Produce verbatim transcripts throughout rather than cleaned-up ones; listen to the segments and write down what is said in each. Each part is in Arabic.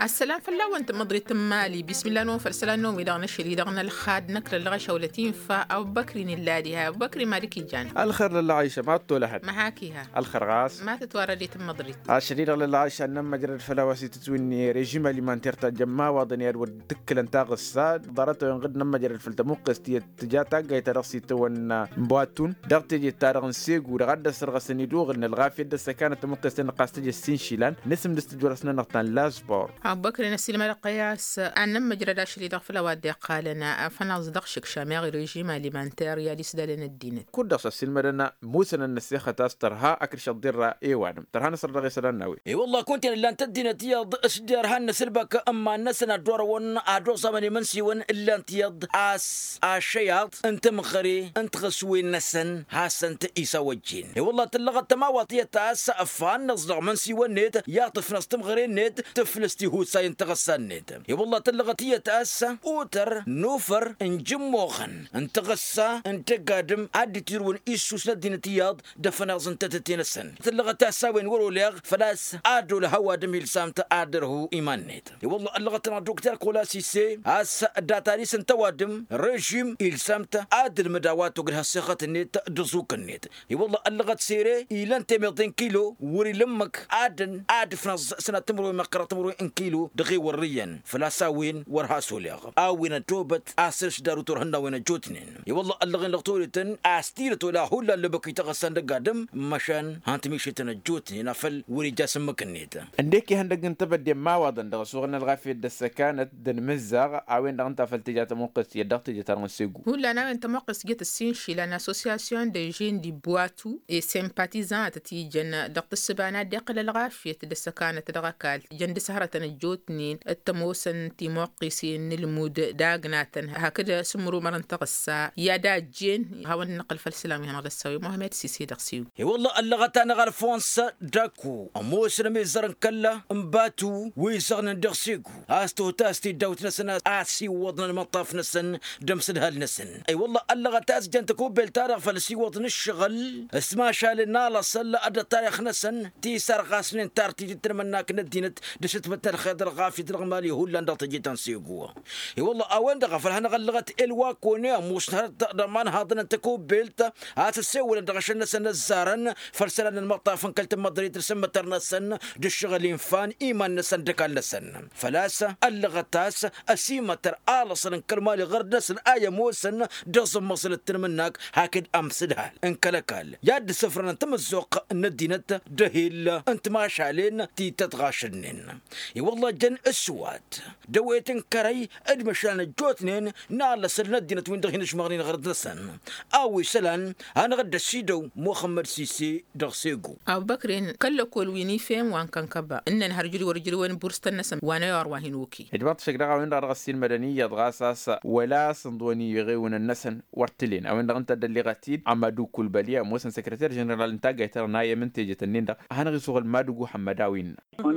السلام فلا وانت مضري تمالي بسم الله نوم فرسلا نوم إذا نشري إذا الخاد نكر اللغة شولتين فأبو بكر نلاديها أبو بكر مالك جان الخير لله عايشة ما تطولحت محاكيها الخرغاس ما تتواردي تمضري الشريرة لله عايشة نما جرد فلاوسي تتويني ريجيم اللي ما انترتا جما وضني ود دكل انتاق الساد ضرته ينقد نما جرد فلتمقس تجاتا جاي ترسي تون مباتون دغت جي تارغن سيغو رغد سرغ سنيدوغ ان الغافيه دس كانت مقس تنقاس تجي السين شيلان نسم دستجورسنا نقطان لاسبور أبو بكر نسيل مال قياس أنا نما جرد أشري دغ فلاوات قالنا فانا صدق شك شامي ريجيم اليمانتير يا لسدالنا الدين كودس السلمدنا موسنا النسيخه تاسترها اكرش الضره ايوان ترهان سر دغ سلاناوي اي والله كنت لان تدينا تيض اشدار هان سلبك اما نسنا دور ون ادو صمني منسي ون الا تيض اس اشياط انت مخري انت غسوي نسن حسنت إيسا وجين اي والله تلغت تماوطية تاس أفان نصدق من سوى النت يعطف نص تمغرين نت تفلستي هو ساين تغسان نت اي والله تلغت هي تاس اوتر نوفر انجموخن انت غسا انت قادم عدي تيرون إيسو سندين تياض دفنا زنت تتينسن تلغت تاسا وين ورو ليغ فلاس ادو لهوا دميل سامت ادره ايمان نت اي والله اللغت دكتور كولاسي سي اس داتاري سنتوادم رجيم إل سامت ادل مداوات وقلها السيخة النت دزوك النت اي والله اللغة سيري إلى أنت مئتين كيلو وري لمك عادن عاد في نص سنة تمرو مقرة تمرو إن كيلو دغي وريا فلا ساوين ورها سوليغ أوين توبت أسرش دارو ترهنا وين جوتنين اي والله اللغة لغتوريتن أستيرتو لا هولا اللي بكي تغسان دقادم مشان هانت ميشيتن جوتنين نفل وري جاسم مكنيت عندك هندق انت بدي ما وضن دغ صورنا الغافية دس كانت دن مزاغ أوين دغ انت فلتجات موقس يدغت جتارن سيغو هو أنا أنت موقس جت السين شيلان أسوسياسيون دي جين دي بواتو اي سيمباتيزان تتيجن دقت السبانات دقل الغافية تدس كانت دغكال جند سهرة الجوتنين التموسن تيموقسين المود داغناتن هكذا سمرو مرن تغسا يا دا جين هاون نقل فالسلامي هنا دسوي مهمات سيسي دغسيو اي والله اللغة انا غالفونس داكو اموسن ميزرن كلا مباتو ويزغن دغسيكو استو تاستي دوت نسن اسي وضن المطاف نسن دمسن هالنسن اي والله اللغة تاس جنتكو بيلتارغ فالسي وضن الشغل اسما شالنا لصل أدى تاريخ نسن تي سرغاسنين تارتي تترمناك ندينت دشت بتر خير غافي الغمالي هو لان تجي تنسيقوا اي والله اوين دغ فالهنا غلغت الواكوني مش ضمان هذا تكو بيلت هتسوي دغش نسن الزارن فرسلن المطاف كلت مدريد رسم ترنسن دشغلين فان ايمان نسن دكال نسن فلاسه اللغتاس اسيمه تر الصن كرمالي غير نسن ايه موسن دزم مصل الترمناك هاكد امسدها انكلكال ياد سفرنا انت مزوق ندينت دهيل انت ما شالين تي تتغاشنين اي والله جن اسوات دويتن كري ادمشان جوتنين نال سر ندينت وين دغين شمغنين غرد نسن اوي سلان انا غد السيدو محمد سيسي دغسيغو أبو بكر كل كل ويني فهم وان كان كبا إن هرجري ورجري وين بورست النسم وانا يروحين وكي إجماع شكرا وين رغسي المدنية ضغاساس ولا صندواني يغيون النسن ورتلين أو إن أنت دلغتين أمادو كل بالية موسن سكرتير جنرال انتاج ترى نايا منتجة النيندا هنغي صغل مادو حمداوين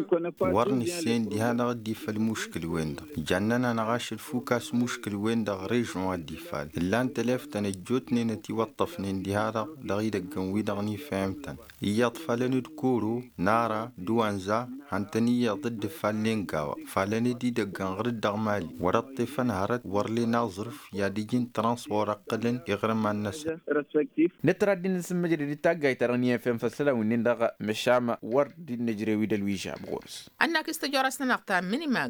ورني سين دي هذا غدي فالمشكل وين دا جننا نغاش الفوكاس مشكل وين دا غريج وادي فال اللان تلف تنجوتني نتي وطفنين دي هذا دغي دقن ويدغني فهمتن يطفلني دكورو نارا دوانزا هانتنية ضد فالين قاوا فالني دي دقن غرد دغمالي ورطفن هرد ورلي ناظرف يا ديجين ترانسبور أقلن يغرم الناس نترى دي نسم مجري دي تاقاي ترانيا فهم فسلا ونين دغ مشامة ور دي نجري ويدا الويشا بغورس أنك استجارسنا نقطع مني ماج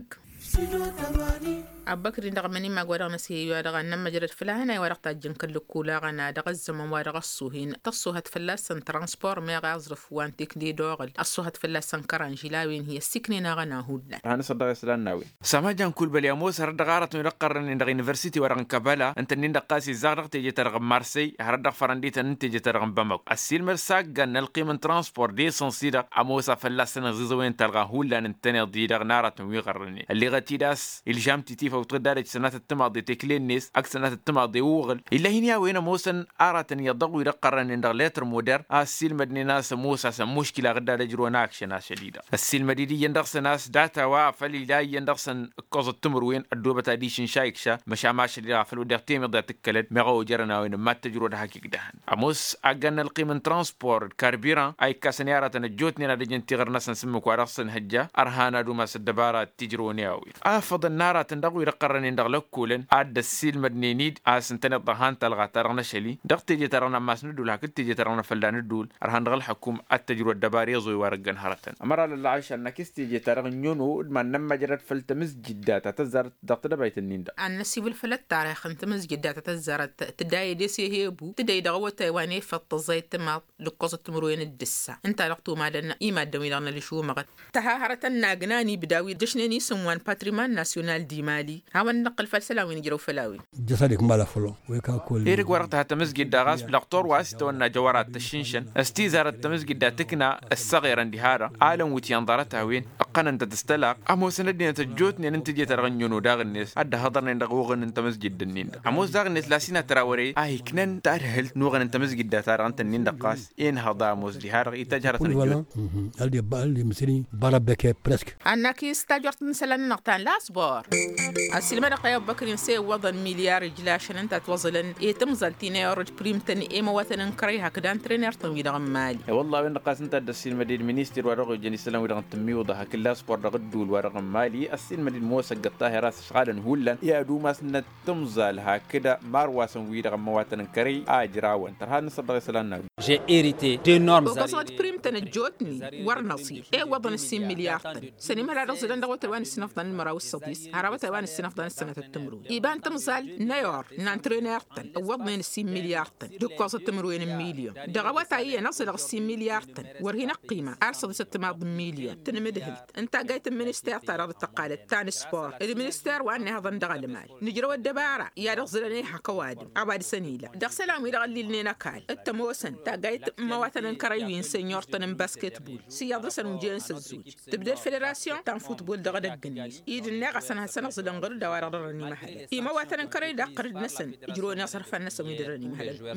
أبو بكر دغ مني ماج ورغ نسي ورغ نما جرت فلاهنا ورغ تاجن كل كولا غنا دغ الزمن ورغ الصوهين تصوهت فلاسن ترانسبور مي غازرف وان تكدي دوغل الصوهت فلاسن كرانجلاوين هي السكنين غنا هولا هانا صدق سلان ناوي سماجان كل بلياموس هرد غارت يرقر ان دغ يونيفرسيتي ورغ كابالا انت نين دقاسي زغرق تيجي ترغ مارسي هرد فرنديت انت تيجي ترغ بامك السيل مرساق قال القيمه ترانسبور دي سنسيدا اموسا فلاسن غزوين ترغ هولا انتني ضي دغ نارت ويغرني اللي لغتي داس الجام تيفا وتقدر سنة التماضي تكلينيس أك سنة التماضي وغل إلا هنا وين موسن أراتن يضغو يقرن إن لتر مودر السيل مدني ناس موسى مشكلة غدا رجرو ناكشنا شديدة السيل مديدي يندرس ناس داتا وافلي لا يندرسن كوز التمر وين الدوبة ديشن شايكشا مشا ماشي اللي غافلو دقتيم يضا تكلت مغو جرنا وين ما تجرو ده حقيق دهن أموس أجن القيمة ترانسبور كاربيران أي كاسنيارة الجوتني ندجن تغر ناس نسمك وعرفسن هجا أرهانا دوما سدبارات تجروني أوي أفضل النار تندغو يقرن إن دغلق كولن عد السيل مدني نيد آسن الضهان تلغى ترغنا شلي دغ تيجي ترغنا ماس ندول هكذا تيجي ترغنا فلان ندول أرهان دغل حكوم التجربة الدبارية زوي ورقن هرتن أمر لله عايش أنك تيجي ترغن يونو ما نما جرت فلتمس جدات تزار دغ تدبيت النيندا أن نسيب الفلت تاريخ تمس جدات تزار تداي ديسي هيبو تداي دغوة تايواني فالتزايت ما لقصة تمروين الدسة انت لقطو ما لنا إيما الدويلان اللي شو مغت تها هرتن ناقناني بداوي دشنيني سموان باتريمان ناسيونال دي مالي هاون نقل فلسلاوين جرو فلاوي جسدك مالا فلو ويكا كل إيرك ورقتها تمسجد داغاس بلقطور واستونا جوارات تشينشن استيزارة تمسجد دا تكنا الصغير عندي هذا عالم وتيانضارتها وين أقنا أنت تستلق أمو سندين تجوتني أنت جيت ترغنيونو داغنيس أدى هضرني دغوغن أنت مسجد النين أموس داغنيس لاسينا تراوري آهي كنن تارهل نوغن أنت مسجد دا تارغن تنين دقاس إن هضا أموس دي هارغ إتاجارة الجوت هل يبقى اللي مسيني بربك برسك أنك استاجرت مثلا نقطان لا صبار السلمة رقيا بكر ينسي وضن مليار جلاشن أنت توصلن يتمزل تينيورج بريمتن إيه مواتن كريها كدان ترينر طويل مالي والله وين قاس أنت السلمة دي المينستر ورقة جني سلام ورقة تميوضها كلها صبار رغدول ورقة مالي السلمة دي الموسق الطاهرة راس شغالا هولا يا دوما سنة تمزل هكذا مارواس ويرغة مواتن كري آجراون ترها نصدق سلامنا j'ai hérité d'énormes وقصات بريمتن الجوتني ورنصي إيه وضن السين مليار طن سنما لا رزلن دغوة توان السنفضان المراو السديس عربة توان السنفضان السنة التمرو إيبان تمزل نيور نانترينير طن وضن السين مليار طن دقوصة تمروين مليون دغوة تاية نصل السين مليار طن ورهنا قيمة أرصد ستماض مليون تنمدهلت انت قايت المنستير ترى التقالد تاني سبور المنستير واني هذا ندغل المال نجروا الدبارة يا رزلني حكوادم عباد سنيلة دغ سلام يدغل لنا كال التموسن تا قايت مواتن كرايوين سينيور طن باسكت بول سيادة سن جنس الزوج تبدا الفيدراسيون تاع فوتبول دغ دغنيس يد الناقه سنه سنه زلنغر دوار رني محل اي مواتن كراي دقر نسن يجرو نصر فنس يدرني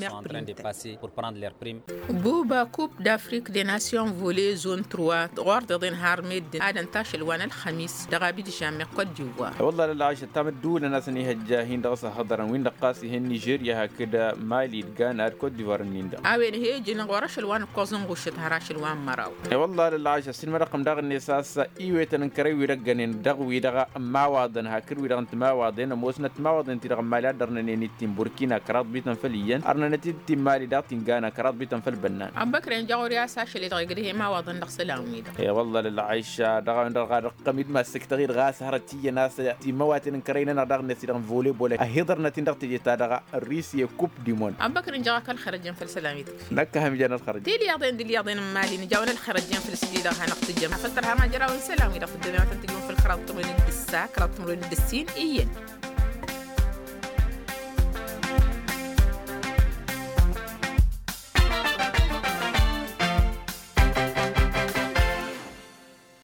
محل بوبا كوب دافريك دي ناسيون فولي زون ثلاثة غورد دين هارميد ادن تاشل وانا الخميس دغابي دي جامع كوت ديفوار والله لا عايشه تام دول ناس ني هجاهين دغسا حضرن وين دقاسي هن نيجيريا هكذا مالي غانا كوت ديفوار نيندا اوين هي جن غورش الوان كوزن غشت هراش الوان مراو والله لا عايشه سين رقم دغ النساس ايويتن كري ويرغنين دغ ويدغ ما وادن هكر ويدغ ما وادن موسنه ما وادن تدغ مالي درنني نتيم بوركينا كرات بيتن فليا ارنا نتي مالي داتين غانا كرات بيتن فل بنان ام بكرين جاوريا ساشلي دغ ما وادن دغ سلامي يا والله لا عايشه دغ دغ رقم ما سكتغير غاس هرتي ناس تي مواتن كرينا دغ نسي دغ فولي بول اهدر نتي دغ تجي دغ الريسي كوب ديمون ام بكرين جاك الخرجين في سلامي نكهم جنا الخرج دي لياضين دي لياضين مالي نجاونا الخرجين في السجيد دغ نقط الجمع فلترها ما جرى ونسلام إذا في الدنيا تنتجون في الخراط تمرين الدساك خراط تمرين الدسين إيين